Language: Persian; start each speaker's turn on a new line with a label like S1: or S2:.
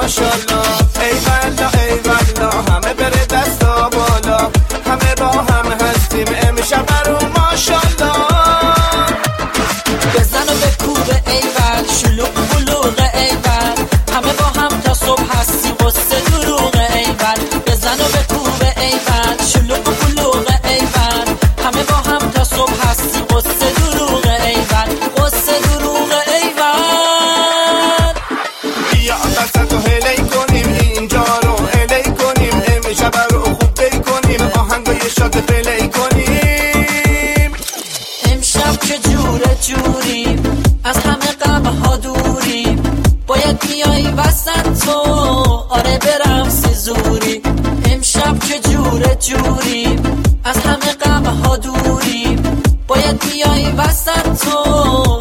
S1: ماشالله. ای والله ای والله همه بره دستا بالا، همه با هم هستیم امشب رو ماشالله.
S2: بزن و بکوبه ایول شلوغ بلوغ ایول، همه با هم تا صبح هستیم قصه دروغ ایول. بزن و بکوبه ایول شلوغ بلوغ ایول، همه با هم تا صبح هستیم قصه دروغ ایول، قصه دروغ ایول.
S1: بیا دست رو هلی کنیم اینجا رو هلی کنیم، امشب رو خوب دی کنیم، آهنگای شاد پلی کنیم.
S2: امشب که جوره جوریم از همه غم ها دوریم، باید بیای وسط تو آره برقصی زوری. امشب که جوره جوریم از همه غم ها دوریم، باید بیای وسط تو